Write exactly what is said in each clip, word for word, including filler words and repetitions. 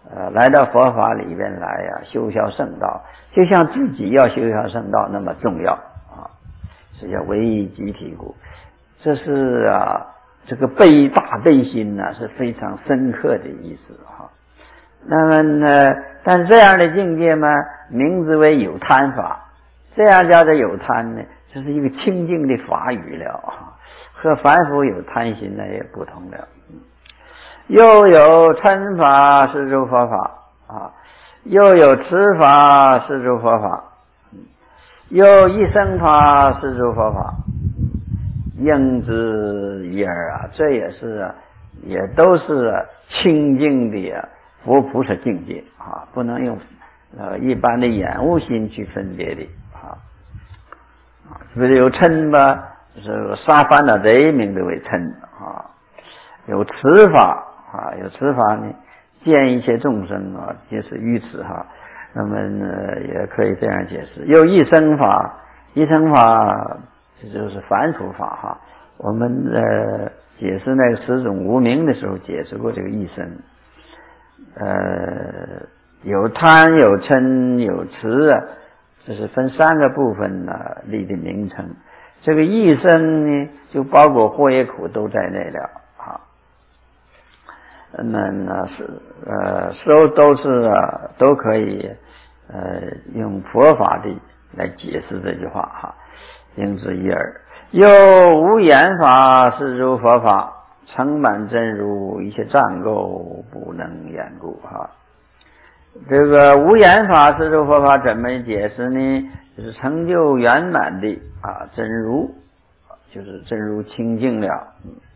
呃，来到佛法里边来呀、啊，修销圣道，就像自己要修销圣道那么重要啊，是叫唯一集体故。这是啊，这个悲大悲心呢、啊、是非常深刻的意思哈、啊。那么呢，但是这样的境界嘛，名字为有贪法，这样叫做有贪呢，这是一个清净的法语了啊，和凡夫有贪心呢也不同了。又有嗔法是诸佛法啊，又有持法是诸佛法，又一生法是诸佛法，应知一二啊，这也是啊，也都是、啊、清净的、啊、佛菩萨境界啊，不能用呃一般的眼悟心去分别的啊。啊，不是有嗔吧？是杀烦恼贼，名字为嗔啊。有持法啊，有持法呢，见一切众生啊，就是愚痴哈。那么呢，也可以这样解释。有一生法，一生法这就是凡夫法哈。我们呃解释那个十种无明的时候，解释过这个一生。呃，有贪，有嗔，有痴啊，这是分三个部分呢、啊、立的名称。这个一生呢，就包括祸业苦都在内了啊。那么呢是呃，都都是、啊、都可以呃用佛法的来解释这句话哈。应知一二，又无言法是诸佛法，成满真如，一切障垢不能掩故哈。这个无言法是诸佛法怎么解释呢？就是成就圆满的啊真如，就是真如清净了。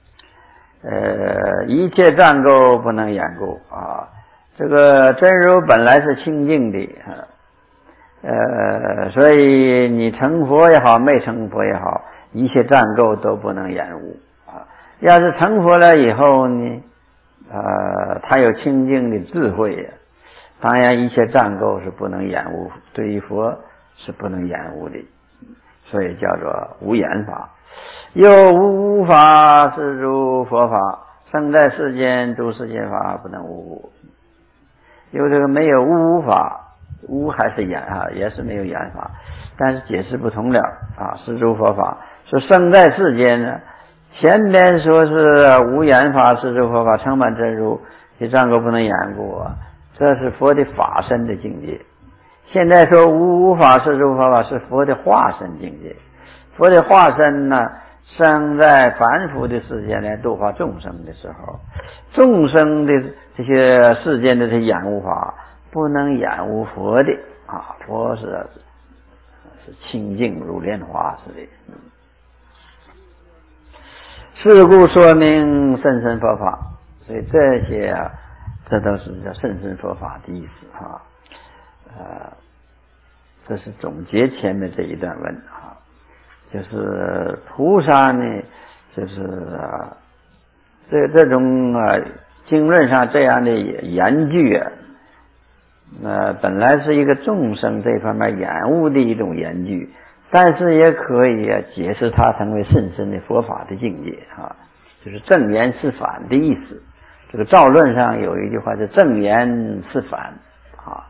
呃，一切障垢不能掩故啊。这个真如本来是清净的啊，呃，所以你成佛也好，没成佛也好，一切障垢都不能掩污啊。要是成佛了以后呢，呃，他有清净的智慧，当然一切障垢是不能掩污，对于佛是不能掩污的，所以叫做无言法。又无法是诸佛法，生在世间诸世间法不能无。有这个没有无法，无还是言啊，也是没有言法，但是解释不同了啊。是诸佛法说生在世间呢，前面说是无言法是诸佛法，成满真如，这障垢不能掩故啊，这是佛的法身的境界。现在说无无法是诸佛法，是佛的化身境界。佛的化身呢，生在凡夫的世界来度化众生的时候，众生的这些世间的这些掩污法不能掩污佛的啊，佛是是清净如莲花似的。是故说明甚深佛法，所以这些啊，这都是叫甚深佛法的意思啊。呃，这是总结前面这一段文啊。就是菩萨呢，就是啊，这这种啊经论上这样的言句啊，呃，本来是一个众生这方面掩悟的一种言句，但是也可以啊解释它成为甚深的佛法的境界啊，就是正言是反的意思。这个造论上有一句话叫正言是反啊，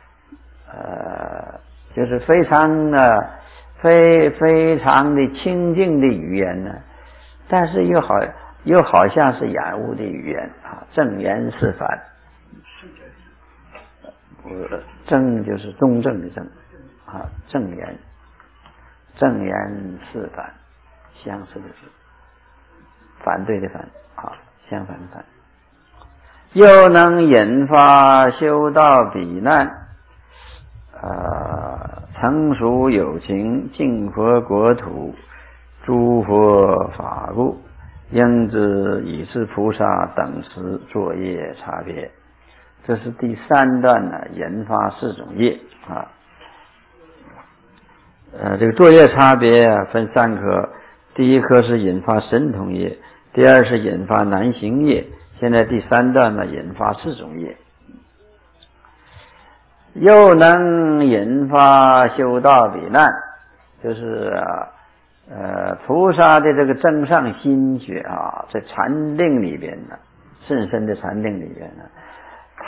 呃，就是非常的。非非常的清净的语言呢，但是又好又好像是掩污的语言啊。正言是反，呃，正就是中正的正啊，正言正言是反，相似的是反对的反啊，相反的反。又能引发修道彼难，呃，成熟有情，净佛国土，诸佛法故，应知已是菩萨等持作业差别。这是第三段呢，引发四种业啊。呃，这个作业差别啊，分三科。第一科是引发神通业，第二是引发难行业，现在第三段呢，引发四种业。又能引发修道彼难，就是啊呃菩萨的这个增上心学啊，在禅定里边呢，甚深的禅定里边呢，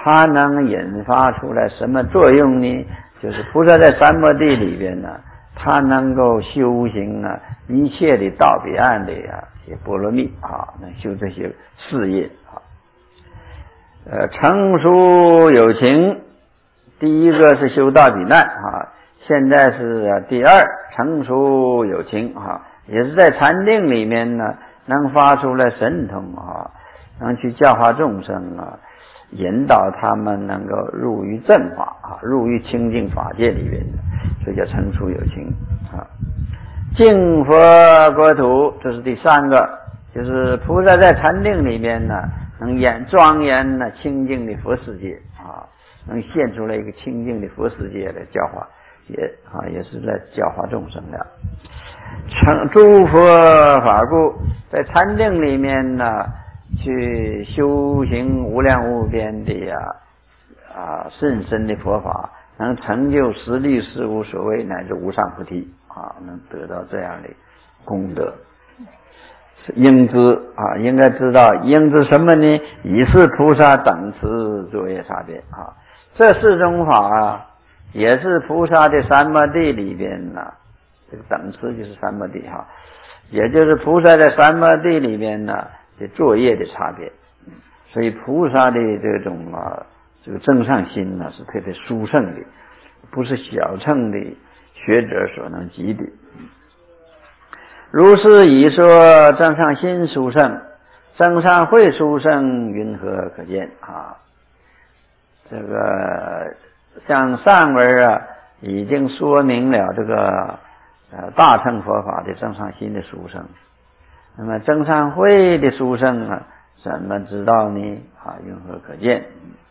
它能引发出来什么作用呢？就是菩萨在三摩地里边呢，他能够修行啊一切的到彼岸的啊些波罗蜜啊，能修这些事业啊。呃，成熟有情，第一个是修到彼难啊，现在是第二成熟有情啊，也是在禅定里面呢，能发出来神通啊，能去教化众生啊，引导他们能够入于正法啊，入于清净法界里面的，所以叫成熟有情啊。净佛国土，这是第三个，就是菩萨在禅定里面呢，能演庄严呢清净的佛世界啊，能现出来一个清净的佛世界来教化，也啊也是在教化众生的。成诸佛法故，在禅定里面呢，去修行无量无边的呀啊甚深的佛法，能成就十力事无所谓乃至无上菩提啊，能得到这样的功德。应知啊，应该知道应知什么呢？以是菩萨等持作业差别啊，这四种法啊，也是菩萨的三摩地里边呢、啊。这个等持就是三摩地哈，也就是菩萨在三摩地里面呢，这作业的差别。所以菩萨的这种啊，这个增上心呢，是特别殊胜的，不是小乘的学者所能及的。如是已说增上心殊胜，增上慧殊胜，云何可见啊？这个像上文啊，已经说明了这个呃大乘佛法的增上心的殊胜。那么增上慧的殊胜啊，怎么知道呢？啊，云何可见？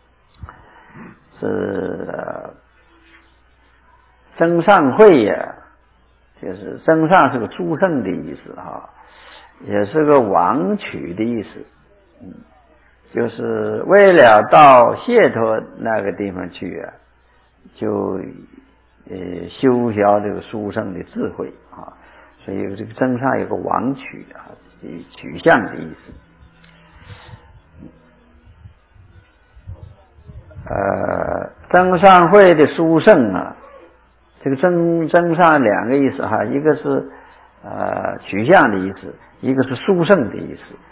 是、呃、增上慧呀、啊。就是增上是个殊胜的意思哈，也是个往取的意思，嗯，就是为了到解脱那个地方去啊，就呃修学这个殊胜的智慧啊，所以这个增上有个往取啊，取向的意思。呃，增上慧的殊胜啊。这个增增上两个意思哈，一个是呃取向的意思，一个是殊胜的意思。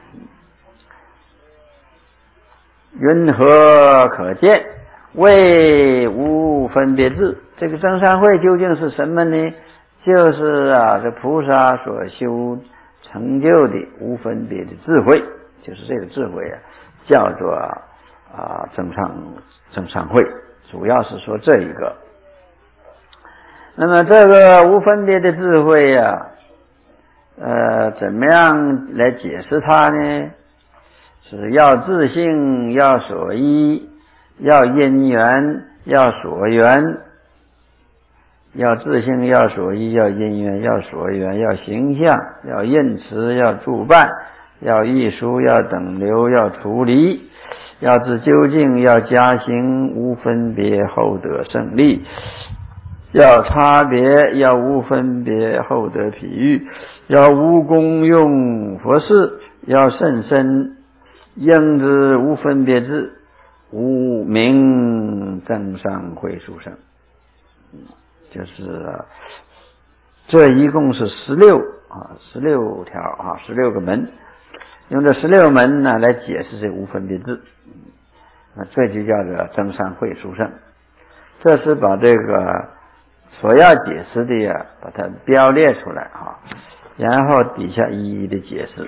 云何可见？谓无分别智。这个增上慧究竟是什么呢？就是啊，这菩萨所修成就的无分别的智慧，就是这个智慧啊，叫做啊增上增上慧，主要是说这一个。那么这个无分别的智慧呀、啊，呃，怎么样来解释它呢？是要自性，要所依，要因缘，要所缘。要自性，要所依，要因缘，要所缘，要形象，要应持，要助伴，要艺术，要等流，要除离，要知究竟，要加行，无分别后得胜利。要差别，要无分别后得譬喻，要无功用佛事，要甚深应知无分别智，无名增上慧殊胜。就是这一共是十六啊，十六条啊，十六个门，用这十六门呢来解释这无分别智，那这就叫做增上慧殊胜。这是把这个所要解释的呀，把它标列出来啊，然后底下一一的解释。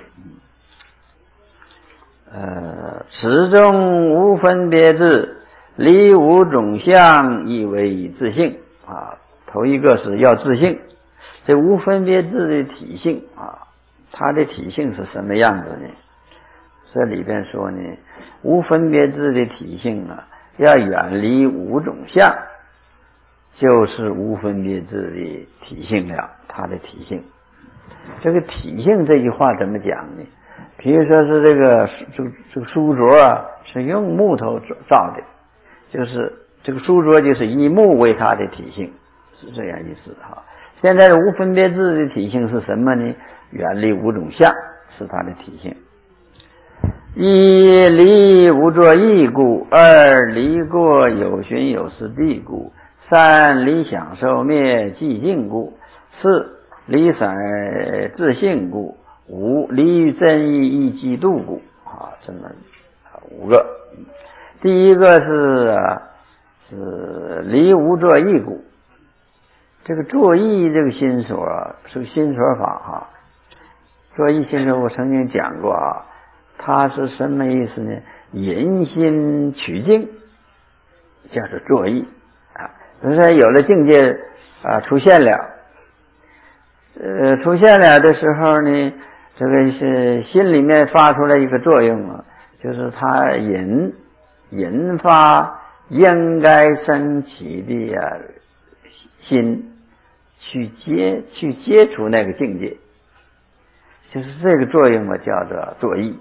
呃，此中无分别智，离五种相，亦为自性啊。头一个是要自性，这无分别智的体性啊，它的体性是什么样子呢？这里边说呢，无分别智的体性啊，要远离五种相。就是无分别智的体性了，它的体性。这个体性这句话怎么讲呢？比如说是这个这个这个书桌啊，是用木头造的，就是这个书桌就是以木为它的体性，是这样意思哈。现在的无分别智的体性是什么呢？远离五种相是它的体性。 一离无着意故，二离过有寻有思地故，三离享受灭寂静故，四离散自性故，五离于真意一嫉妒故。啊，这么五个。第一个是是离无着意故。这个着意这个心所啊，是个心所法哈。着意心所我曾经讲过啊，它是什么意思呢？引心取境，叫做着意啊。就是说有了境界啊出现了，呃，出现了的时候呢，这个是心里面发出来一个作用啊，就是它引引发应该升起的呀、啊、心去接去接触那个境界，就是这个作用嘛，叫做着意。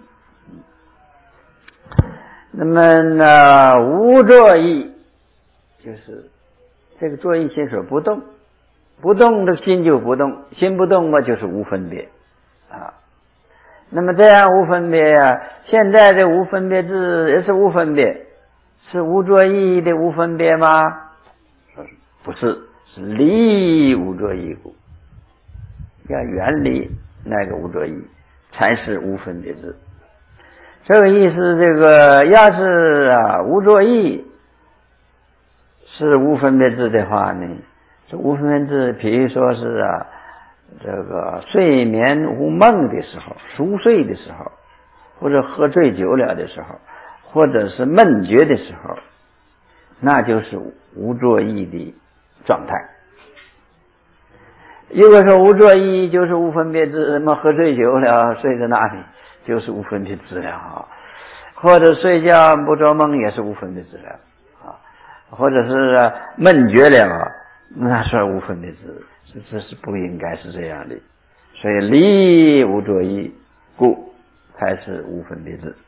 那么呢，无着意就是这个着意心所不动，不动的心就不动，心不动嘛就是无分别啊。那么这样无分别啊，现在这无分别智也是无分别，是无着意的无分别吗？不是，是离无着意故，要远离那个无着意，才是无分别智。这个意思，这个要是啊无着意是无分别智的话呢，这无分别智，比如说是啊这个睡眠无梦的时候，熟睡的时候，或者喝醉酒了的时候，或者是闷觉的时候，那就是无着意的状态。如果说无着意就是无分别智，那么喝醉酒了睡在那里就是无分别智了啊，或者睡觉不做梦也是无分别智了啊，或者是闷觉了，那算无分别智，这是不应该是这样的。所以离无着意故才是无分别智。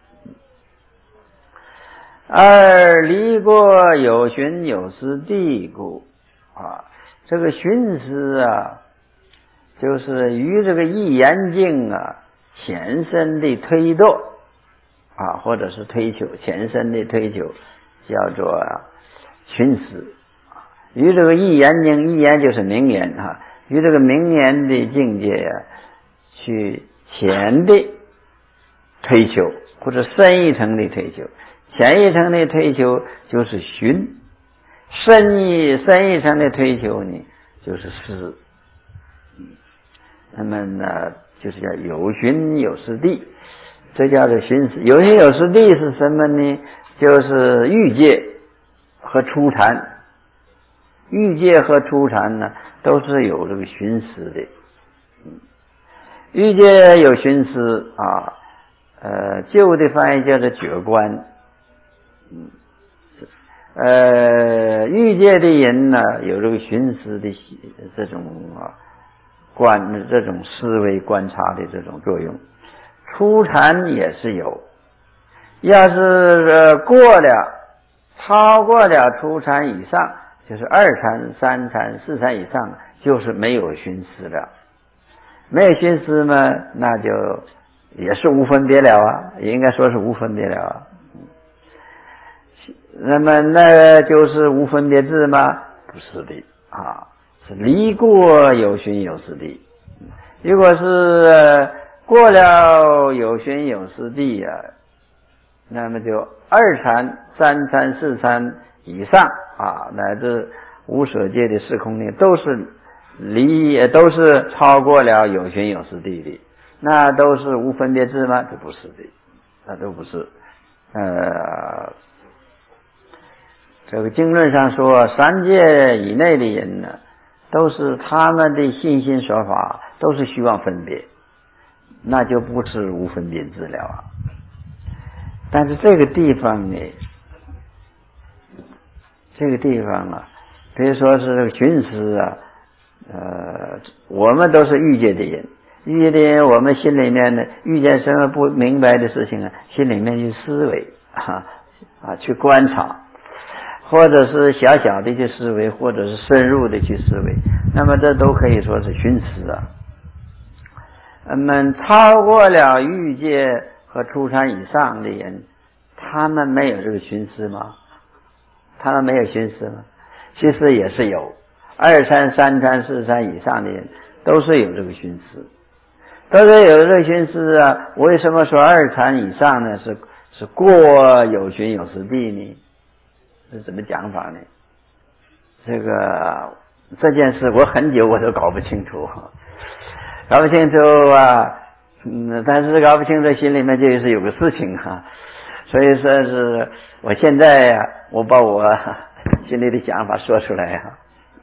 二离过有寻有思地故啊，这个寻思啊，就是与这个一言境啊前身的推动啊，或者是推求，前身的推求叫做啊寻思。与这个一言境，一言就是名言啊，与这个名言的境界啊去前的推求，或者深一层的推求。前一层的推求就是寻，深一深一层的推求呢就是思。那么呢就是叫有寻有思地，这叫做寻思。有寻有思地是什么呢？就是欲界和初禅。欲界和初禅呢都是有这个寻思的。欲界有寻思啊，呃旧的翻译叫做觉观。嗯，呃，欲界的人呢，有这个寻思的这种啊观，这种思维观察的这种作用。初禅也是有，要是、呃、过了，超过了初禅以上，就是二禅、三禅、四禅以上，就是没有寻思了。没有寻思嘛，那就也是无分别了啊，也应该说是无分别了啊。那么那就是无分别智吗？不是的啊，是离过有寻有思地。如果是过了有寻有思地啊，那么就二禅、三禅、四禅以上啊，乃至无所界的时空呢，都是离，都是超过了有寻有思地的。那都是无分别智吗？这不是的，那都不是。呃。这个经论上说，三界以内的人呢，都是他们的信心说法都是虚妄分别，那就不是无分别智了啊。但是这个地方呢，这个地方啊，比如说是这个寻思啊，呃，我们都是欲界的人，欲界的人，我们心里面呢，遇见什么不明白的事情啊，心里面去思维啊啊，去观察。或者是小小的去思维，或者是深入的去思维，那么这都可以说是寻思啊。那么超过了欲界和初禅以上的人，他们没有这个寻思吗？他们没有寻思吗？其实也是有，二禅、三禅、四禅以上的人都是有这个寻思，都是有这个寻思啊。为什么说二禅以上呢？是是过有寻有实地呢？是怎么讲法呢？这个这件事我很久我都搞不清楚，搞不清楚啊。嗯，但是搞不清楚，心里面就是有个事情哈、啊，所以说是我现在呀、啊，我把我心里的想法说出来啊，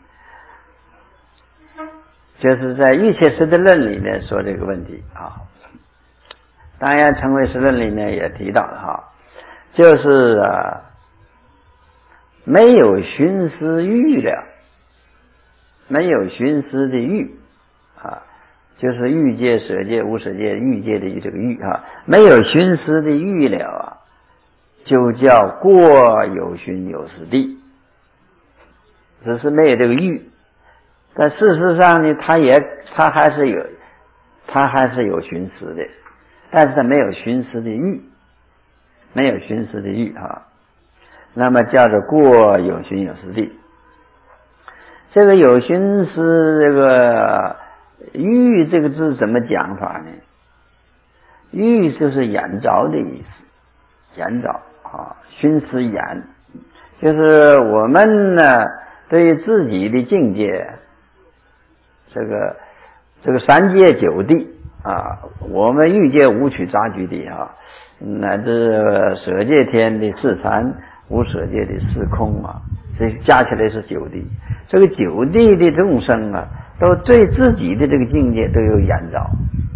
就是在《一切实地论》里面说这个问题啊。当然，《成唯识论》里面也提到了哈，就是啊，没有寻思欲了，没有寻思的欲啊。就是欲界、舍界、无舍界、欲界的这个欲啊，没有寻思的欲了啊，就叫过有寻有实地，只是没有这个欲。但事实上呢，他也他还是有，他还是有寻思的，但是他没有寻思的欲，没有寻思的欲啊，那么叫做过有寻有实地。这个有寻思这个。欲这个字怎么讲法呢？欲就是眼着的意思，眼着啊，寻思眼，就是我们呢对于自己的境界，这个这个三界九地啊，我们欲界五取杂居地啊，乃至舍界天的四禅，无舍界的四空啊，这加起来是九地。这个九地的众生啊，都对自己的这个境界都有眼着，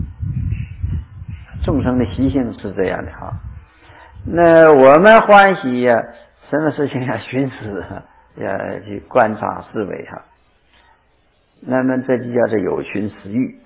众生的习性是这样的哈。那我们欢喜呀、啊，什么事情要寻思，要去观察思维哈。那么这就叫做有寻思欲。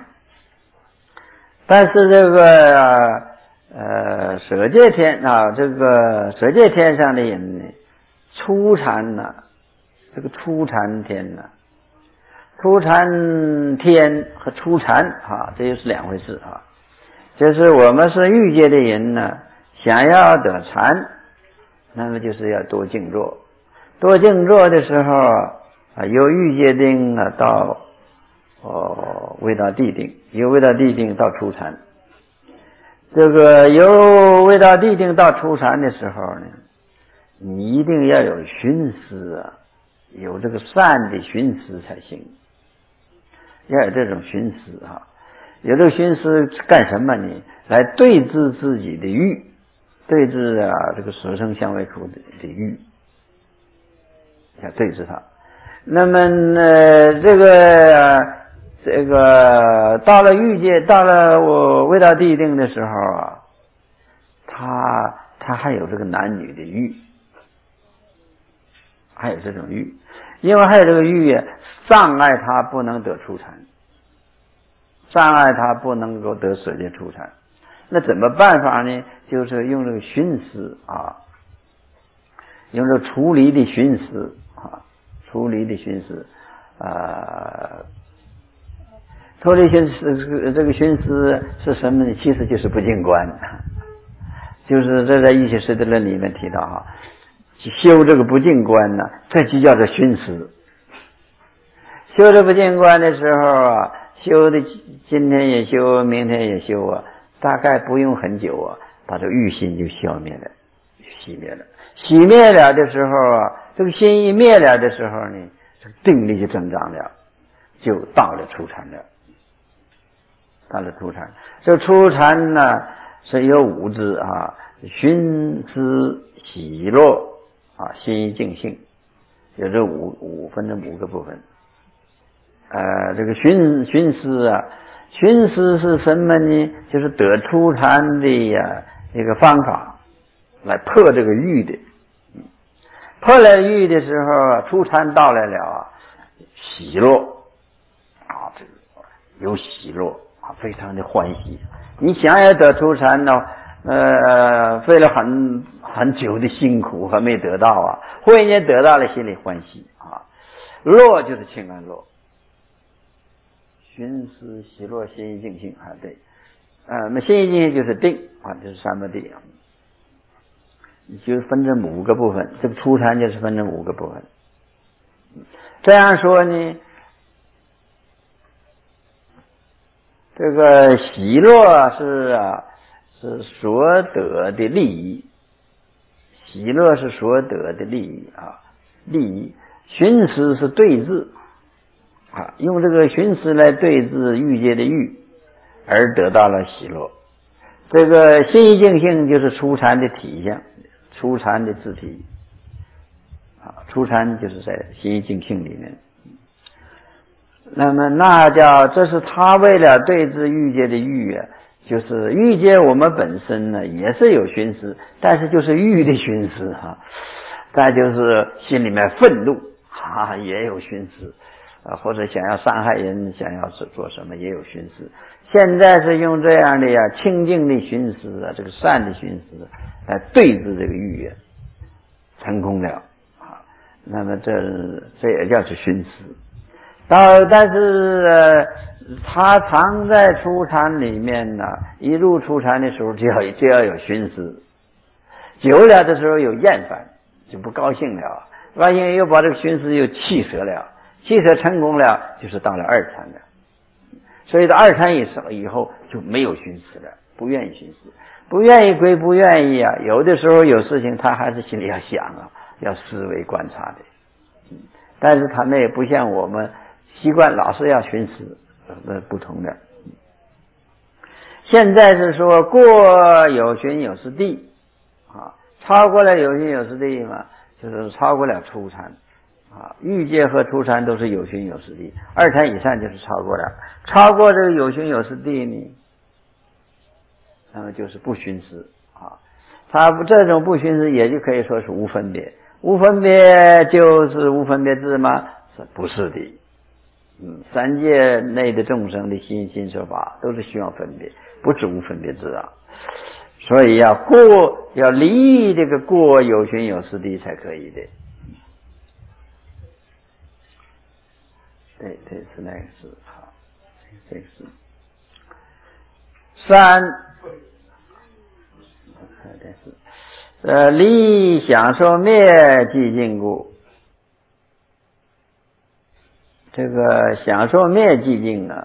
但是这个呃舍界天啊，这个舍界天上的人呢，初禅呢、啊，这个初禅天呢、啊。初禅天和初禅啊，这又是两回事啊。就是我们是欲界的人呢，想要得禅，那么就是要多静坐。多静坐的时候啊，由欲界定啊到哦未到地定，由未到地定到初禅。这个由未到地定到初禅的时候呢，你一定要有寻思啊，有这个善的寻思才行。要有这种寻思啊，有这个寻思干什么呢？来对治自己的欲，对治啊这个所生相违苦的的欲，要对治它。那么呢，这个这个到了欲界，到了我未到地定的时候啊，他他还有这个男女的欲，还有这种欲，因为还有这个欲啊，障碍他不能得初禅，障碍他不能够得舍界初禅。那怎么办法呢？就是用这个寻思啊，用这个除离的寻思啊，除离的寻思啊，除离寻思这个寻思是什么呢？其实就是不净观，就是这在《一切实地论》里面提到哈，修这个不净观呢，这就叫做寻思。修这不净观的时候啊，修的今天也修，明天也修啊，大概不用很久啊，把这个欲心就消灭了，熄灭了。熄灭了的时候啊，这个心一灭了的时候呢，这个定力就增长了，就到了初禅了。到了初禅，这初禅呢是有五字啊，寻思喜乐啊，心净性，有这五五分的五个部分。呃，这个寻寻思啊，寻思是什么呢？就是得初禅的呀一个方法，来破这个欲的。破了欲的时候啊，初禅到来了啊，喜乐啊，这个有喜乐啊，非常的欢喜。你想要得初禅呢，呃，费了很很久的辛苦还没得到啊，忽然间得到了，心里欢喜啊，乐就是清安乐。寻思喜乐心一净性啊，对， 啊，那心一境就是定啊，就是三摩地，就分成五个部分。这个初禅就是分成五个部分。这样说呢，这个喜乐是啊是所得的利益，喜乐是所得的利益啊，利益。寻思是对治啊，用这个寻思来对治欲界的欲，而得到了喜乐。这个心一境性就是初禅的体相，初禅的自体啊，初禅就是在心一境性里面。那么那叫这是他为了对治欲界的欲啊，就是欲界我们本身呢也是有寻思，但是就是欲的寻思啊，再就是心里面愤怒啊也有寻思啊，或者想要伤害人，想要做什么也有寻思。现在是用这样的呀清净的寻思啊，这个善的寻思来对治这个欲啊，成功了啊。那么这这也叫做寻思。到但是呃，他常在初禅里面呢，一入初禅的时候就要就要有寻思，久了的时候有厌烦，就不高兴了，高兴又把这个寻思又气舍了，气舍成功了，就是到了二禅了。所以到二禅以上以后就没有寻思了，不愿意寻思，不愿意归不愿意啊，有的时候有事情他还是心里要想啊，要思维观察的，但是他那也不像我们习惯老是要寻思，那不同的。现在是说过有寻有识地啊，超过了有寻有识地嘛，就是超过了初禅啊，欲界和初禅都是有寻有识地，二禅以上就是超过了。超过这个有寻有识地呢，那么就是不寻思啊。他这种不寻思也就可以说是无分别，无分别就是无分别智吗？是不是的？嗯，三界内的众生的心心说法都是需要分别，不是无分别智啊。所以要过要离这个过有寻有识地才可以的。对对，是那个是好，这个是三，这是呃离享受灭寂静故。这个享受灭寂静啊，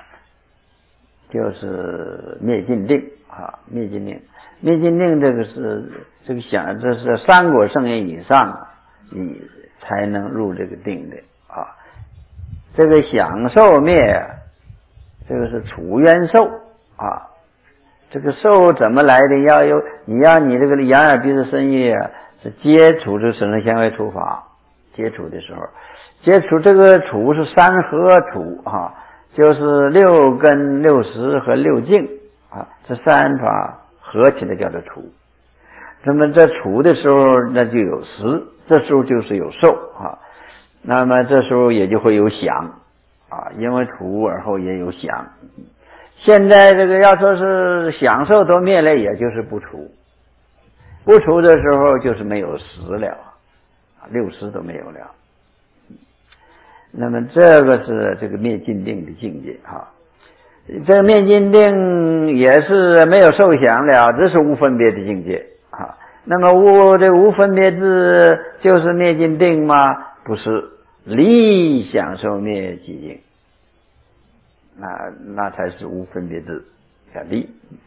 就是灭尽定啊，灭尽定，灭尽定这个是这个想，这是三果圣业以上，你才能入这个定的啊。这个享受灭，这个是处缘受啊。这个受怎么来的？要有你要你这个眼耳鼻舌身意啊，是接触这色声香味触法，接触的时候。接触这个处是三合处啊，就是六根六识和六境啊，这三法合起来叫做处。那么这处的时候那就有识，这时候就是有受啊，那么这时候也就会有想啊，因为处而后也有想。现在这个要说是享受都灭了，也就是不处，不处的时候就是没有识了，六识都没有了。那么这个是这个灭尽定的境界啊，这个灭尽定也是没有受想了，这是无分别的境界啊。那么无这个无分别智就是灭尽定吗？不是，离享受灭寂静，那那才是无分别智，叫离。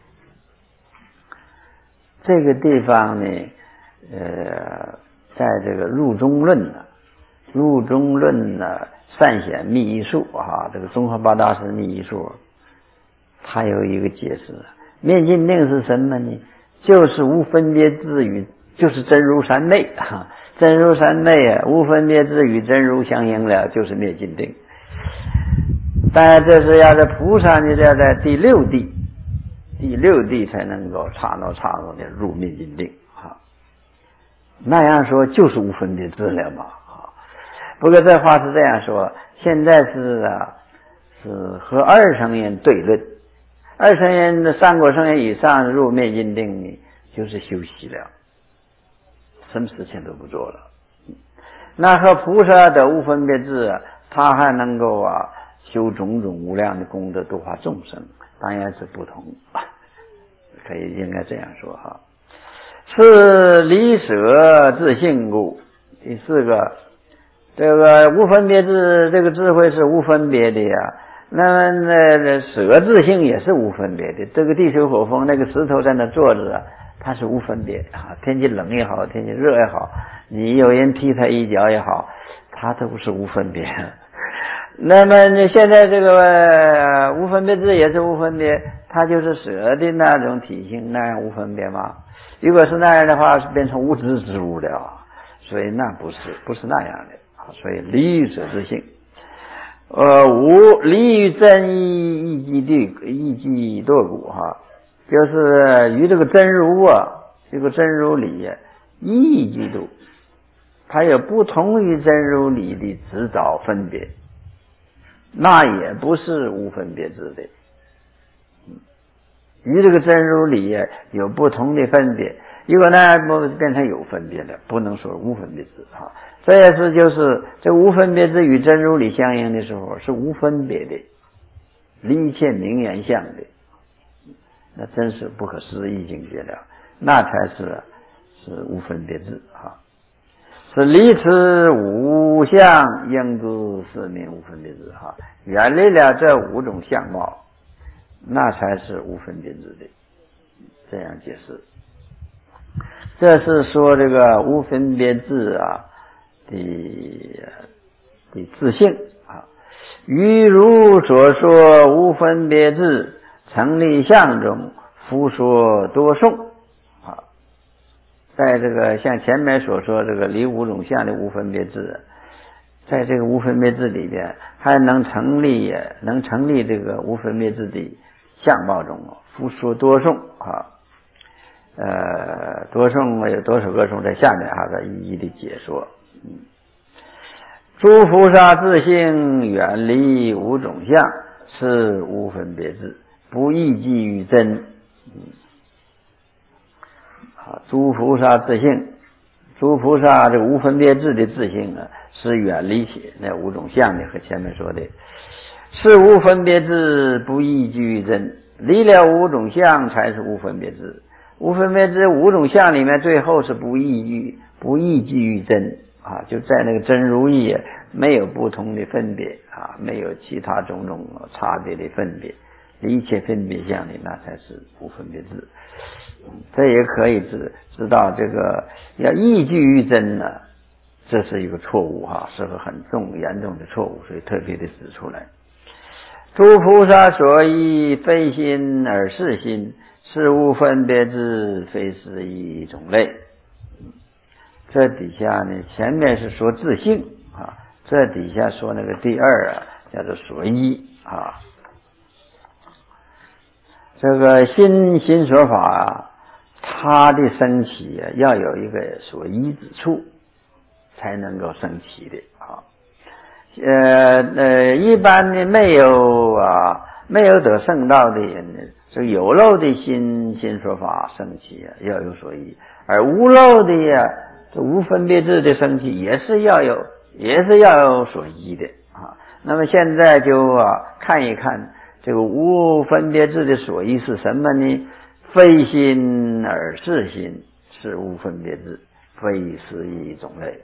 这个地方呢，呃，在这个入中论呢，入中论呢。善显密意术啊，这个宗喀巴大师密意术，他有一个解释。灭尽定是什么呢？就是无分别智与，就是真如三昧啊，真如三昧啊，无分别智与真如相应了，就是灭尽定。当然，这是要在菩萨呢，要在第六地，第六地才能够刹那刹那的入灭尽定啊。那样说就是无分别智了嘛。不过这话是这样说，现在是啊，是和二乘人对论。二乘人的三果圣人以上入灭尽定呢，就是休息了，什么事情都不做了。那和菩萨的无分别智，他还能够啊修种种无量的功德度化众生，当然是不同，可以应该这样说哈。是离舍自性故。第四个，这个无分别智，这个智慧是无分别的呀。那么那舍自性也是无分别的。这个地水火风，那个石头在那坐着，它是无分别啊。天气冷也好，天气热也好，你有人踢他一脚也好，它都是无分别。那么你现在这个、呃、无分别智也是无分别，它就是舍的那种体性，那样无分别吗？如果是那样的话，是变成无知之物了，所以那不是不是那样的啊。所以离于舍自性，呃，无离于真意意即对意即堕故哈，就是与这个真如啊，这个真如理意即度，它有不同于真如理的执着分别。那也不是无分别智的，与这个真如理有不同的分别。如果呢变成有分别的，不能说无分别智哈。这也是就是这无分别智与真如理相应的时候是无分别的，离一切名言相的，那真是不可思议境界了，那才是是无分别智哈。是离此五相应知是名无分别智哈，远离了这五种相貌，那才是无分别智的。这样解释，这是说这个无分别智啊的的自性啊。于如所说无分别智成立相中，复说多颂。在这个像前面所说这个离五种相的无分别智，在这个无分别智里边还能成立能成立这个无分别智的相貌中，复说多颂啊。呃，多颂有多少个颂，在下面还在一一的解说。嗯，诸菩萨自性远离五种相，是无分别智，不异迹于真。嗯，啊，诸菩萨自性，诸菩萨这个无分别智的自性呢，是远离那五种相的，和前面说的是无分别智，不异迹于真。离了五种相才是无分别智。无分别智五种相里面，最后是不异于不异迹于真啊，就在那个真如意没有不同的分别啊，没有其他种种差别的分别，一切分别相里那才是无分别智。这也可以知知道这个要异迹于真呢，这是一个错误哈，是个很重严重的错误，所以特别的指出来。诸菩萨所依非心而是心，是无分别智，非是一种类。这底下呢，前面是说自性啊，这底下说那个第二啊，叫做所依啊。这个心心所法啊，它的升起啊，要有一个所依之处，才能够升起的啊。呃呃，一般的没有啊，没有得圣道的人呢，这个有漏的心心所法升起啊，要有所依；而无漏的呀，这无分别智的升起也是要有，也是要有所依的啊。那么现在就啊，看一看这个无分别智的所依是什么呢？非心而是心，是无分别智，非是一种类。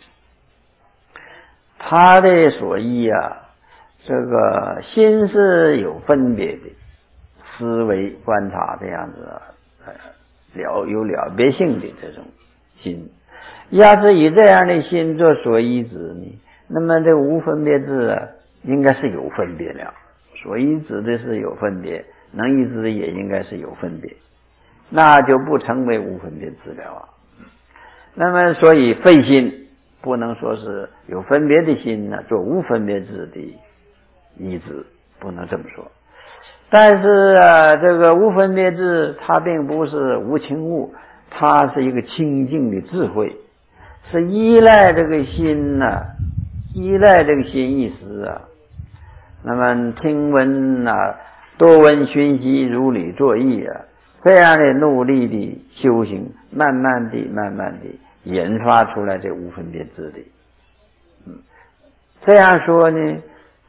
他的所依啊，这个心是有分别的，思维观察这样子啊，了有了别性的这种心。要是以这样的心做所依止呢，那么这个无分别智啊，应该是有分别了。所依止的是有分别，能依止也应该是有分别，那就不成为无分别智了啊。那么所以非心。不能说是有分别的心呢，做无分别智的依止，不能这么说。但是啊，这个无分别智它并不是无情物，它是一个清净的智慧，是依赖这个心呢、啊，依赖这个心意识啊。那么听闻啊，多闻熏习，如理作意啊，这样的努力的修行，慢慢的、慢慢的。研发出来这无分别智的，嗯，这样说呢，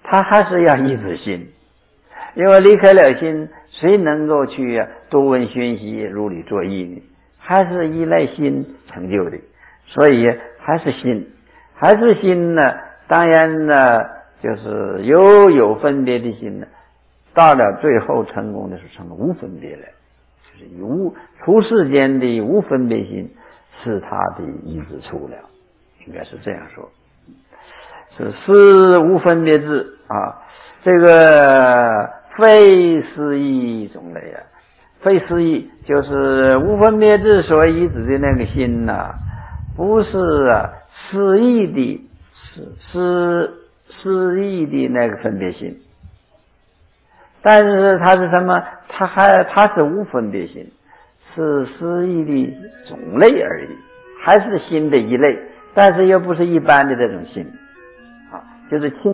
他还是要依止心，因为离开了心，谁能够去多闻熏习如理作意呢？还是依赖心成就的，所以还是心，还是心呢？当然呢，就是有有分别的心呢，到了最后成功的是成无分别了，就是无出世间的无分别心是他的意志处了，应该是这样说，是思无分别智啊，这个非思义种类啊。非思义就是无分别智所依止的那个心呐、啊，不是啊思义的，是思思义的那个分别心，但是它是什么？它还它是无分别心，是思义的种类而已，还是心的一类，但是又不是一般的这种心啊，就是清